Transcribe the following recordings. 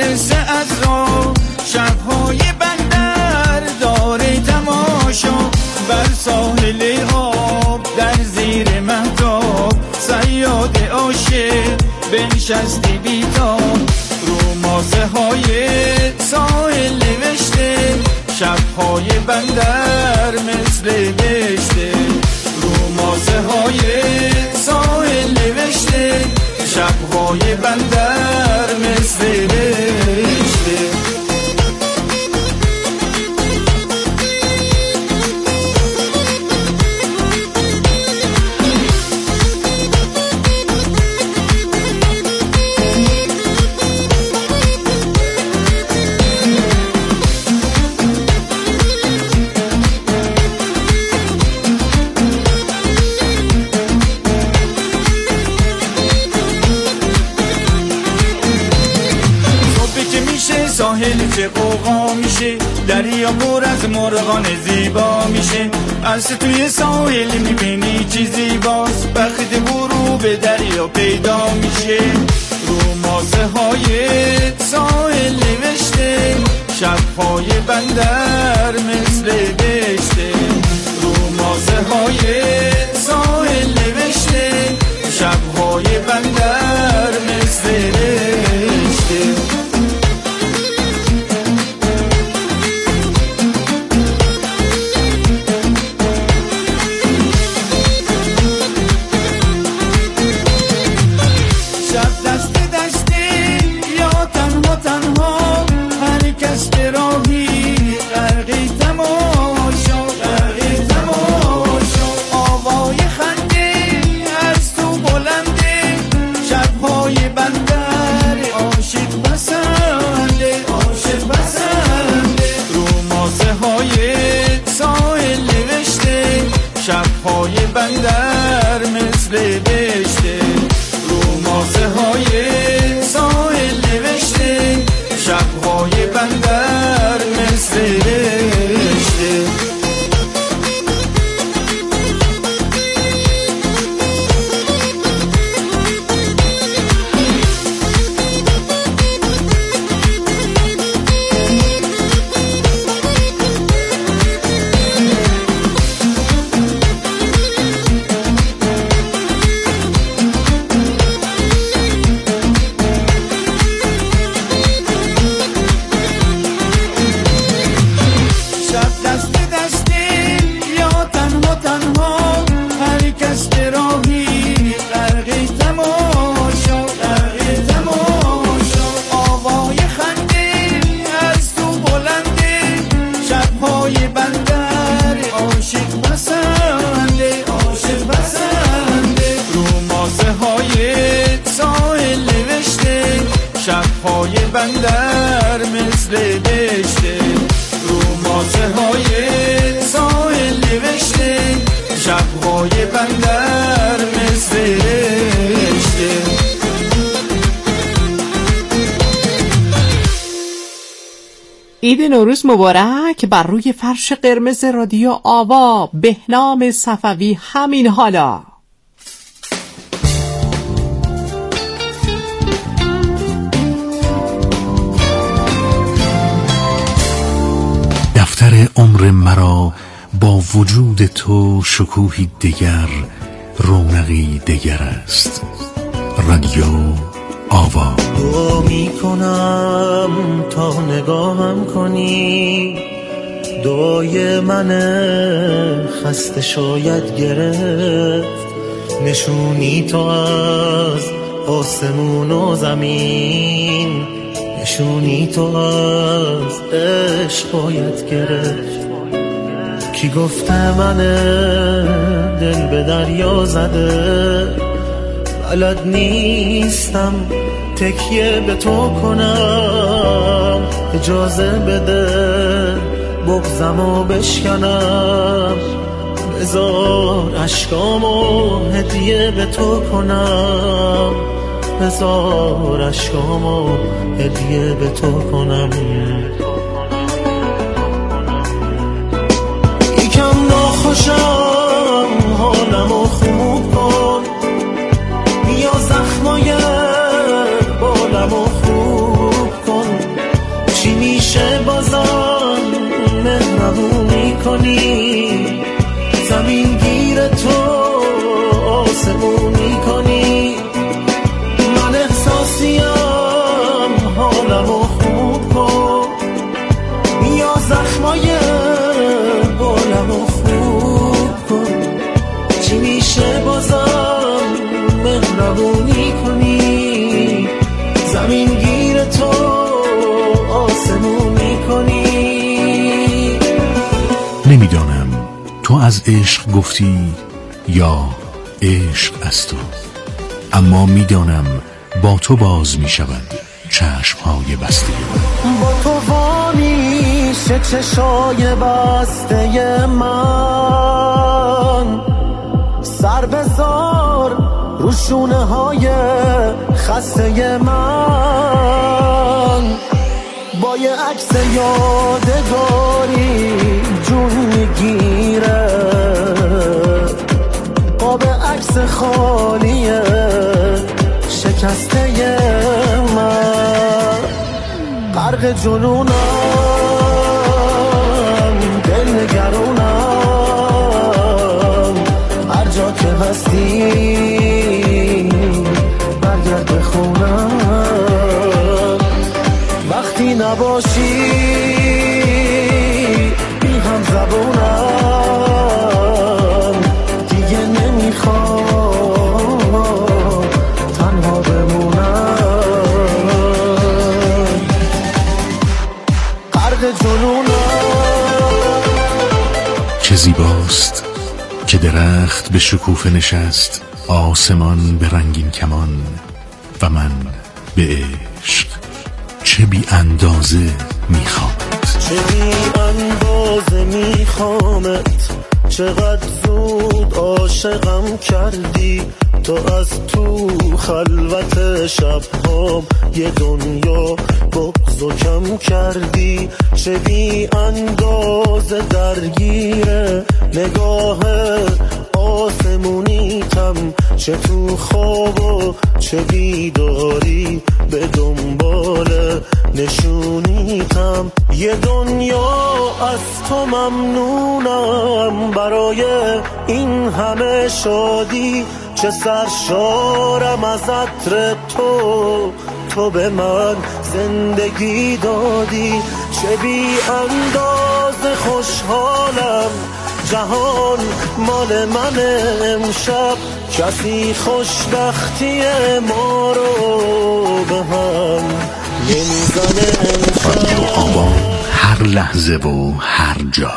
میرسه از راه، شبهای بندر داره تماشا، بر ساحل آب در زیر مهتاب، صیاد عاشق بنشسته بیتاب، رو ماسه های ساحل نوشته، شبهای بندر مثل بشته، رو ماسه های ساحل نوشته، شبهای بندر مثل بشته. ساحل چه قوقا میشه، دریا پر از مرغان زیبا میشه، از توی ساحل میبینی چی زیباست، وقت غروب دریا پیدا میشه، رو ماسه های ساحل نوشته، شبهای بندر مثل بشته، رو ماسه های ساحل نوشته، شبهای بندر مثل بشته. شبهای بندر مثل بشته، رو ماسه های ساحل نوشته، شبهای بندر مثل بشته. شبهای بندر مثل بشته، رو ماسه های ساحل نوشته، شبهای بندر مثل بشته. عید نوروز مبارک بر روی فرش قرمز رادیو آوا. بهنام صفوی همین حالا. دفتر عمر مرا با وجود تو شکوهی دیگر، رونقی دیگر است. رادیو آوا. دعا می کنم تا نگاهم کنی، دعای من خسته شاید گرفت، نشونی تو از آسمون و زمین، نشونی تو از عشق باید گرفت. کی گفته من دل به دریا زده، بلد نیستم تکیه به تو کنم، اجازه بده بغضمو بشکنم، بذار اشکامو هدیه به تو کنم، بذار اشکامو هدیه به تو کنم. یکم ناخوشم حالمو خوب کن، بیا زخمای بالمو خوب کن، نمیدانم تو از عشق گفتی یا عشق از تو، اما میدانم با تو باز می شود چشمهای بسته من. با تو وامیشه چشای بسته من، سر بذار رو شونه های خسته من، با یه عکس یادگاری جون میگیره، قاب عکس خالیه شکسته من، غرق جنونم دل نگرونم، هر جا که هستی برگرد به خونم، وقتی نباشی بی هم زبونم، دیگه نمیخوام تنها بمونم، غرق جنونم. چه زیباست که درخت به شکوفه نشست، آسمان به رنگین کمان و من به عشق چه بی اندازه میخوامت، چه بی اندازه میخوامت، چقدر زود عاشقم کردی، تو از تو خلوت شبهام یه دنیا بغض و کم کردی، چه بی اندازه درگیره نگاه آسمونیتم، چه تو خواب و چه بیداری به دنبال نشونیتم، یه دنیا از تو ممنونم، برای این همه شادی چه سرشارم از عطر تو به من زندگی دادی، چه بی اندازه خوشحالم، جهان مال من امشب، کسی خوشبختی ما رو به هم نمیزنه امشب. رادیو آوا، هر لحظه و هر جا.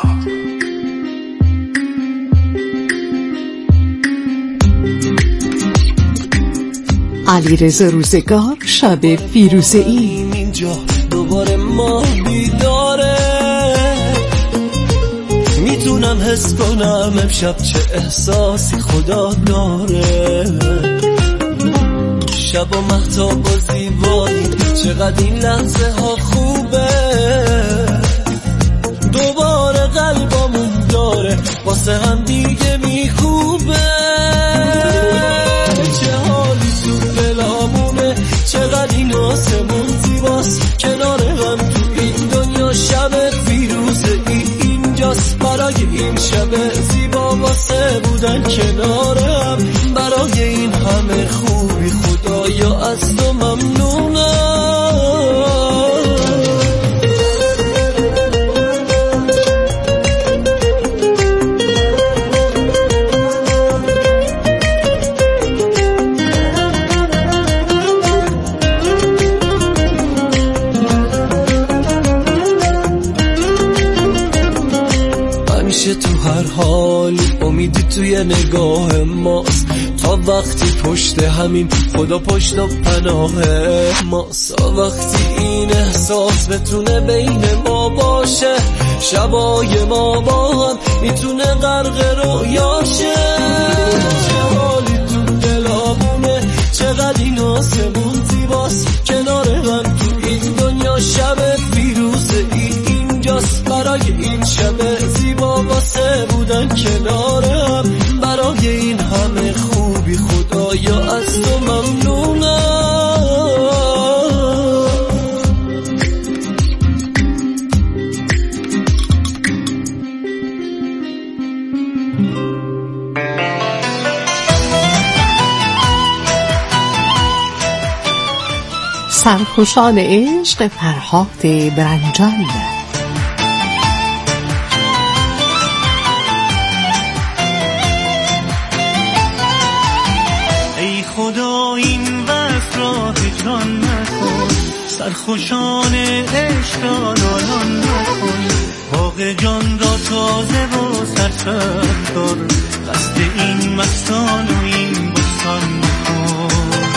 علیرضا روزگار، شب فیروزه‌ای. اینجا دوباره ما بیداره، میتونم حس کنم امشب چه احساسی خدا داره، شب و مهتاب و زیبایی چقدر این لحظه ها خوبه، دوباره قلبمون داره واسه هم دیگه میخوبه، چه حالی تو دلامونه، چقدر این آسمون زیباست، کنار هم تو این دنیا شب فیروزه اینجاست، برای این شب زیبا واسه بودن کنارم، برای این همه خوبی خدایا از تو ممنونم. تو هر حالی امیدی توی نگاه ماست، تا وقتی پشت همین خدا پشت و پناه ماست، تا وقتی این احساس بتونه بین ما باشه، شبای ما با هم میتونه غرق رویاشه، چه حالی تو دلامونه، چقدر این آسمون زیباست، کنار هم تو این دنیا شب فیروزه اینجاست، برای این شب زیبا واسه بودن کنارم، برای این همه خوبی خدایا از تو ممنونم. سرخوشان عشق، فرهاد برنجان. ای خدا این وقت راه جان نکن، سرخوشان عشق را نالان نکن، با باغ جان را تازه و سرسبز دار، قصد این مستان و این بستان مکن.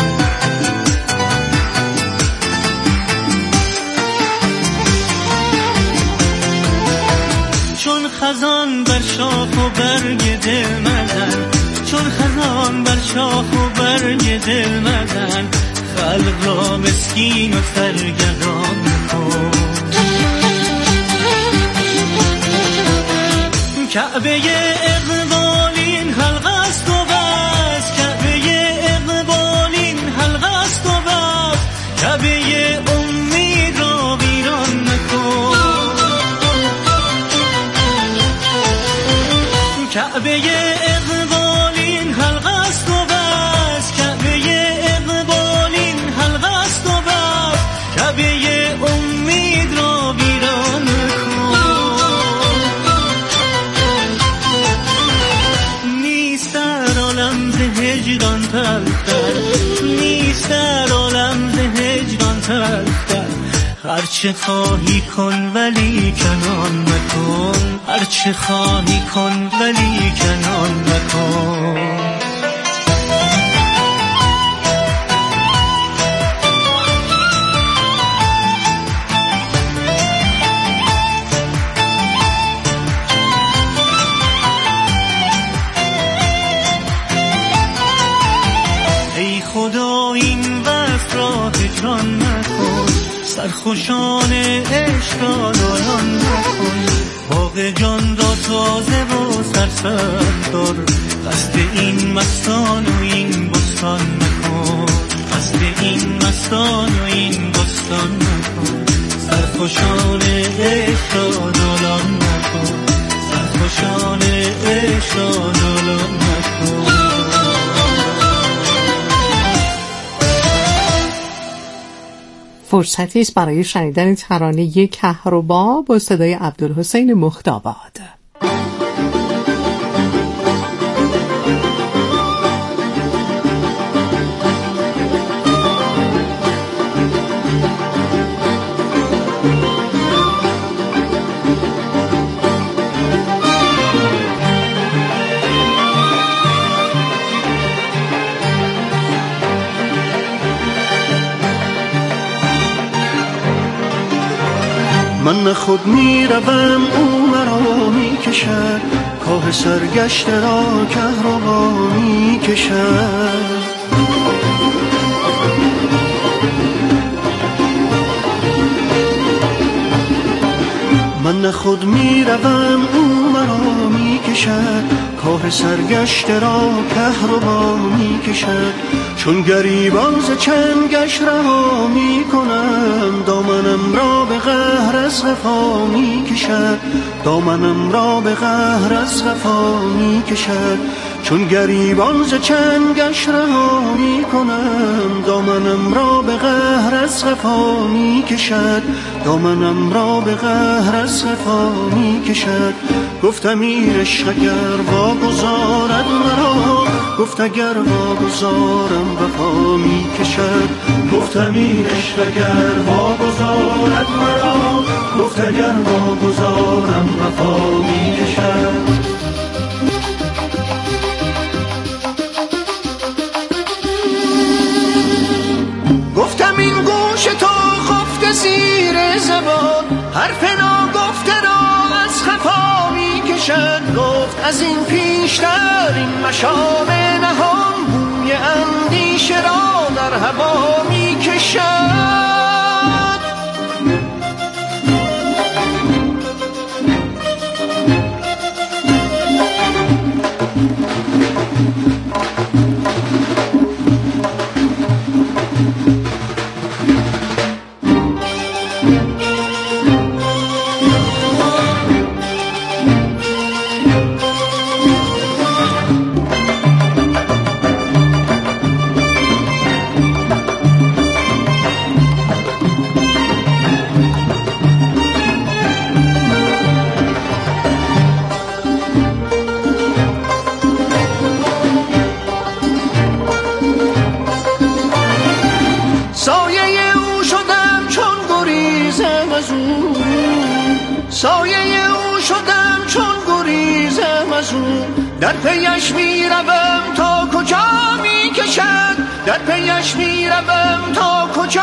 چون خزان بر شاخ و برگ دل مزن، چون خزان بر شاخ و برگ دل مزن، خلق را مسکین و سرگردان مکن. کعبه اقبال این حلقه است و بس، کعبه اقبال این حلقه است و بس، کعبه امید را ویران مکن. کعبه اقبال این حلقه است و بس، کعبه اقبال این حلقه است و بس، کعبه امید را ویران مکن. نیست در عالم ز هجران تلختر، نیست در عالم ز هجران تلختر، هرچه خواهی کن ولی کنان مکن، هرچه خواهی کن ولی کنان مکن. ای خدا این وصف را هجران مکن، سرخوشان عشق را نالان نکن. باغ جان را تازه و سرسبز دار، قصد این مستان و این بستان مکن، قصد این مستان و این بستان مکن. سرخوشان عشق را نالان نکن، سرخوشان عشق را نالان نکن. فرصتی است برای شنیدن ترانه کهربا با صدای عبدالحسین مختاباد. من خود می روم او مرا می کشد، کاه سرگشته را کهربا می کشد. من خود می روم او مرا می کشد، کاه سرگشته را کهربا می کشد. چون گریبان ز چنگش رها می کنم، دامنم را به قهر از قفا می کشد، دامنم را به قهر از قفا می کشد. چون گریبان ز چنگش رها می کنم، دامنم را به قهر از قفا می کشد، دامنم را به قهر از قفا می کشد. گفتم این عشق اگر واگذارد مرا، گفت اگر واگذارم وفا می کشد. گفتم این عشق اگر واگذارد مرا، گفت اگر واگذارم وفا می کشد. گفتم این گوش تو خفته زیر زبان، حرف ناگفته را از خفا می کشد. گفت از این پیشتر این مشام نهان، بوی اندیشه را در هوا می کشد. سایه او در پیش میروم تا کجا میکشد، در پیش میروم تا کجا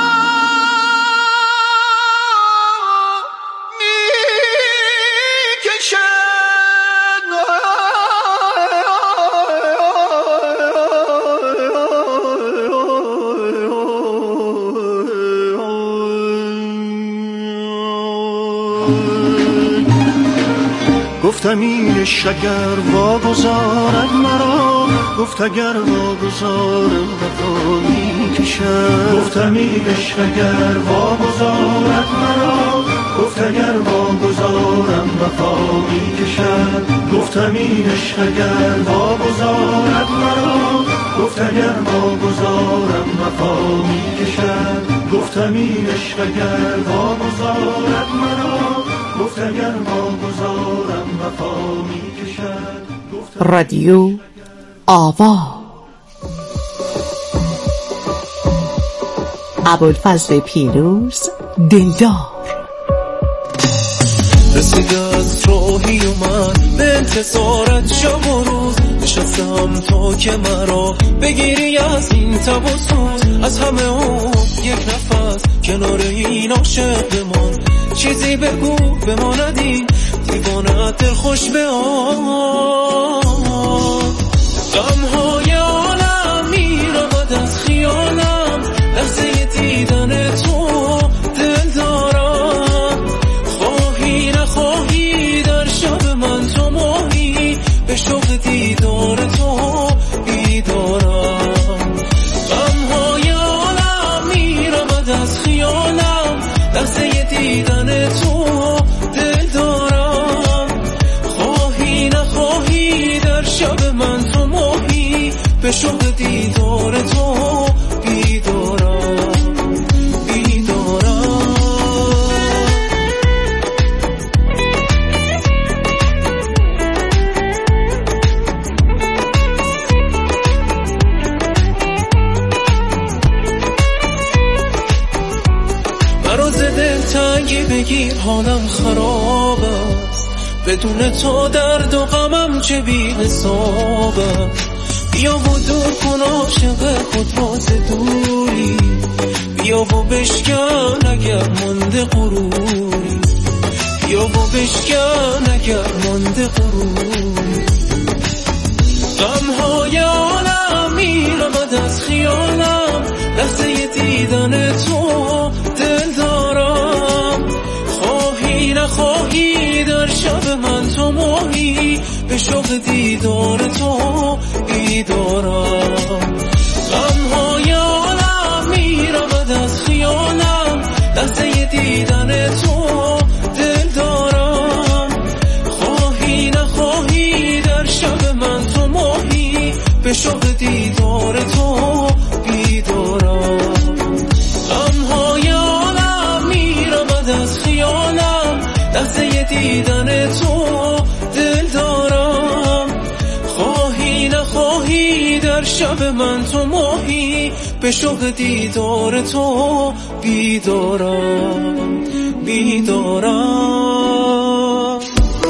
گفتم اینش اگر واگذارد مرا، گفت اگر واگذارم وفا میکشد. گفتم اینش اگر واگذارد مرا، گفت اگر واگذارم وفا میکشد. گفتم اینش اگر واگذارد مرا، گفت اگر واگذارم وفا میکشد. گفتم اینش اگر واگذارد مرا، گفت اگر واگذارم وفا میکشد. رادیو آوا. ابوالفضل پیروز دلدار. رسیده از راهی و من به انتظارت شب و روز نشستم تا که مرا بگیری از این تب و سوز. از همه اون یک نفس کنار این عاشق بمان، چیزی بگو بماندی دیوانه دل خوش به آن. غمهای عالم میرمد از خیالم، لحظه دیدن تو دل دارم. خواهی نخواهی در شب من تو ماهی، به شوق دیدار تو بیدارم. غمهای عالم میرمد از خیالم، لحظه دیدن تو دل دارم. خواهی نخواهی در شب من تو ماهی، به شوق دیدار تو بیدارم بیدارم. مرا ز دلتنگی بگیر حالم خراب است، بدون تو درد و غمم چه بی حساب است. بیا و دور کن عاشق خود راز دوری، بیا و بشکن اگر مانده غروری، بیا و بشکن اگر مانده غروری. غمهای عالم میرمد از خیالم، لحظه دیدن تو دل دارم. خواهی نخواهی در شب من تو ماهی، به شوق دیدار تو بیدارم. غمهای عالم میرمد از خیالم، لحظه دیدن تو دل دارم. خواهی نخواهی در شب من تو ماهی، به شوق دیدار تو بیدارم. غمهای عالم میرمد از خیالم، لحظه دیدن تو دل دارم. خواهی نخواهی در شب من تو ماهی، به شوق دیدار تو بیدارم بیدارم.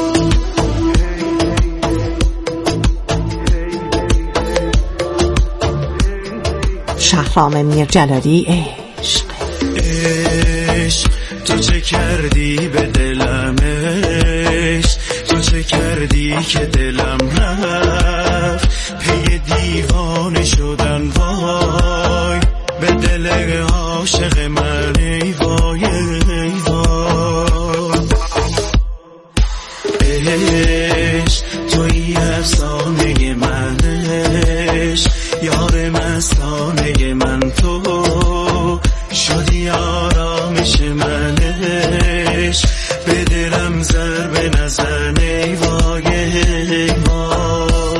شهرام میرجلالی. عشق عشق تو چه کردی به دلم، عشق تو چه کردی که دلم رفت پی دیوانه شدن. وای به دل عاشق من ای وای ای وای. عشق توی افسانه من، عشق یار مستانه من، تو شدی آرامش من. عشق به دلم ضربه نزن ای وای ای وای.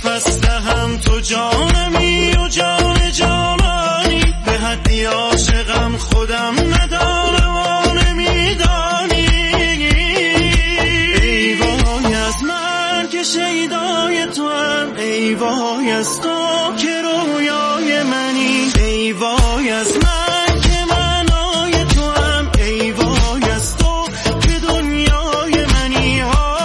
نفس دهم تو جانمی و جان جانانی، به حدی عاشقم خودم ندانم و نمیدانی. ای وای از من که شیدای تو هم، ای وای از تو که رویای منی، ای وای از من که معنای تو هم، ای وای از تو که دنیای منی.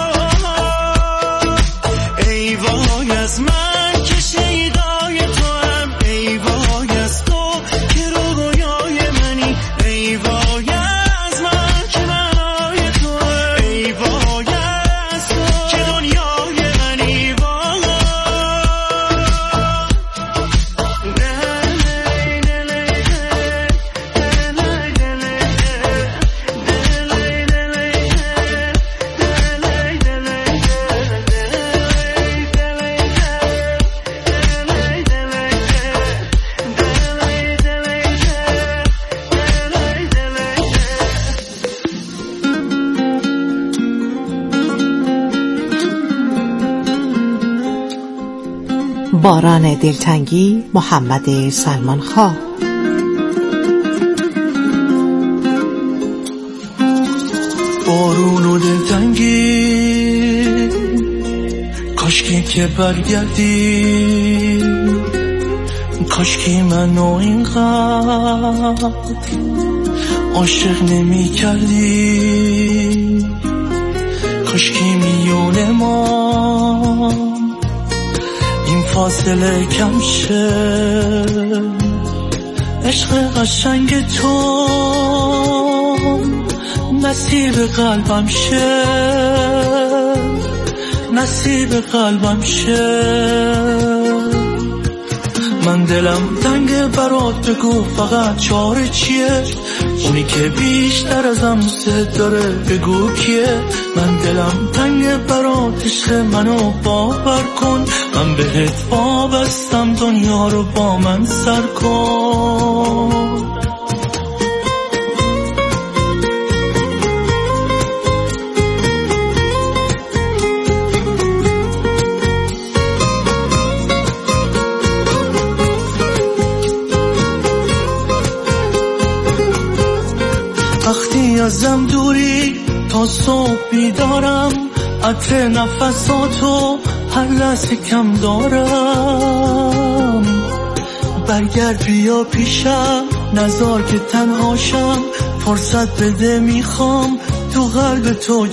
ای وای از من که شیدای تو هم، ای وای از تو که رویای منی، ای وای از من که معنای تو هم، ای وای از تو که دنیای منی. باران دلتنگی، محمد سلمان خان. بارون و دلتنگی کاشکی که برگردی، کاشکی منو اینقدر عاشق نمی کردی، کاشکی میون ما این فاصله کم شه، عشق قشنگ تو نصیب قلبم شه، نصیب قلبم شه. من دلم تنگ برات، بگو فقط چاره چیه، اونی که بیشتر ازم دوست داره بگو کیه. من دلم تنگ برات، عشق منو باور کن، من بهت وابستم، دنیا رو با من سر کن. وقتی ازم دوری تا صبح بیدارم، عطر نفساتو هر لحظه کم دارم. برگرد بیا پیشم، نذار که تنهاشم، فرصت بده میخوام تو قلب تو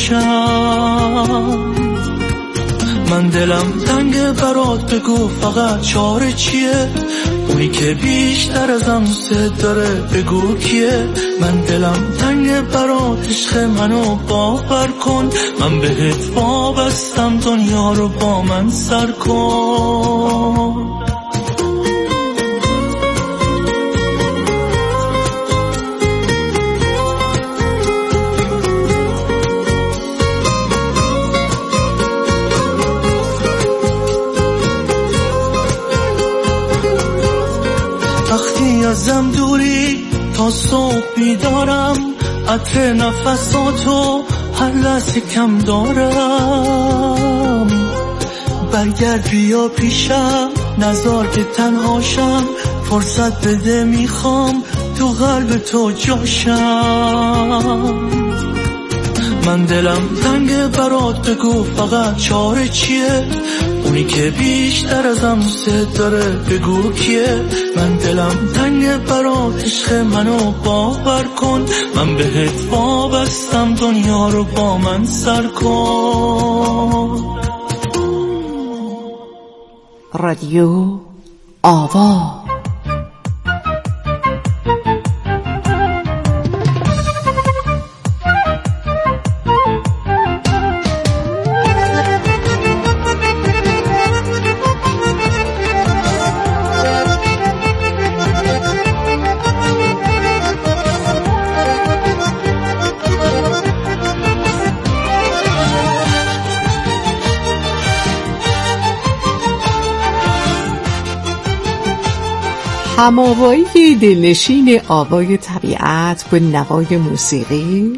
جاشم. من دلم تنگ برات، بگو فقط چاره چیه، اونی که بیشتر ازم دوست داره بگو کیه. من دلم تنگ برات، عشق منو باور کن، من بهت وابستم، دنیا رو با من سر کن. وقتی ازم دوری تا صبح بیدارم، عطر نفساتو هر لحظه کم دارم. برگرد بیا پیشم، نذار که تنهاشم، فرصت بده میخوام تو قلب تو جاشم. من دلم تنگ برات، بگو فقط چاره چیه، اونی که بیشتر ازم دوست داره بگو کیه. من دلم تنگ برات، عشق منو باور کن، من بهت وابستم، دنیا رو با من سر کن. رادیو آوا. هماوایی دلنشین آوای طبیعت با نوای موسیقی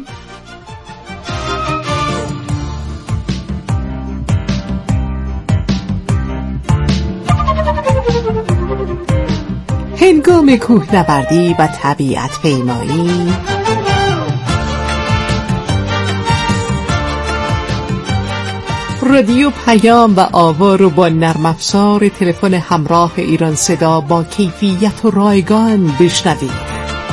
هنگام کوهنوردی و طبیعت پیمایی، رادیو پیام و آوا رو با نرم افزار تلفن همراه ایران صدا با کیفیت و رایگان بشنوید.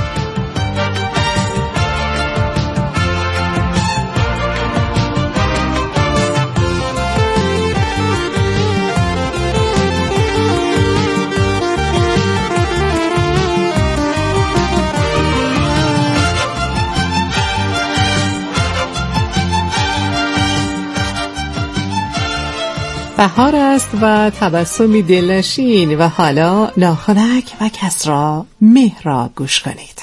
بهار است و تبسمی دلنشین و حالا ناخنک و کسرا مه را گوش کنید.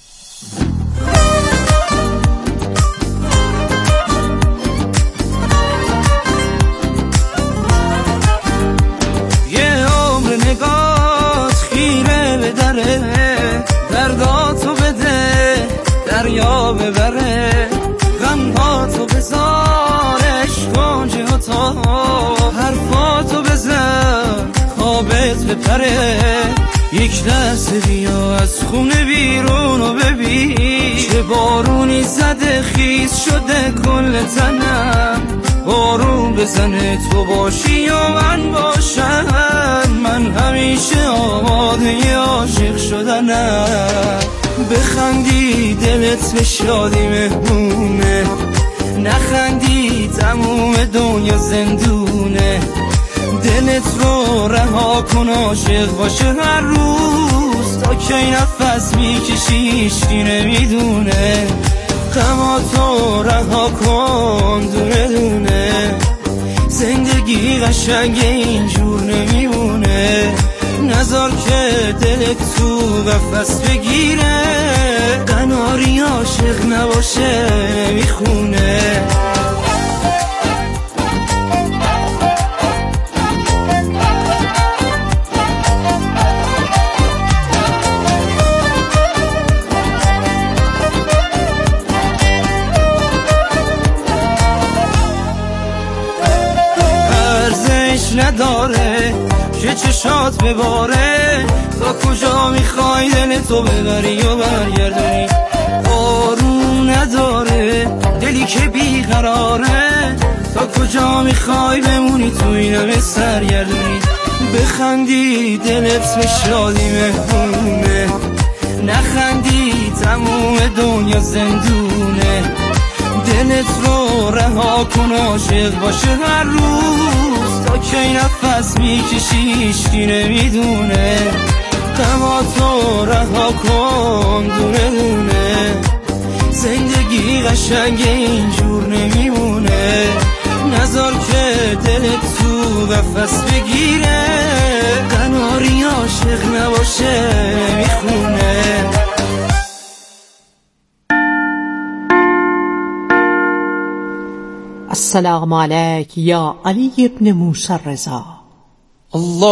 یه عمر نگات خیره به دره، درداتو بده دریا ببره، غمهاتو بذارش کنجه ها تا حرفاتو بزن خوابت بپره، یک لحظه بیا از خونه بیرون و ببین چه بارونی زده خیس شده کل تنم، بارون بزنه تو باشی یا من باشم، من همیشه آماده عاشق شدنم، بخندی دلت به شادی مهمونه، نخندی تموم دنیا زندونه، دلت رو رها کن عاشق باشه هر روز، تا کی نفس میکشی هیچکی نمیدونه، غماتو رها کن دونه دونه، زندگی قشنگ اینجور نمیمونه، نذار که دلت تو قفس بگیره، قناری عاشق نباشه نمیخونه. نداره که چشات بباره، تا کجا میخوای دلتو ببری و برگردونی، آروم نداره دلی که بیقراره، تا کجا میخوای بمونی تو اینم سرگردونی، بخندی دلت به شادی مهمونه، نخندی تموم دنیا زندونه، دلت رو رها کن عاشق باشه هر روز، تا کی نفس میکشی هیچکی نمیدونه، غماتو رها کن دونه دونه، زندگی قشنگ اینجور نمیمونه، نذار که دلت تو قفس بگیره، قناری عاشق نباشه نمیخونه. السلام علیک یا علی ابن موسی رضا. الله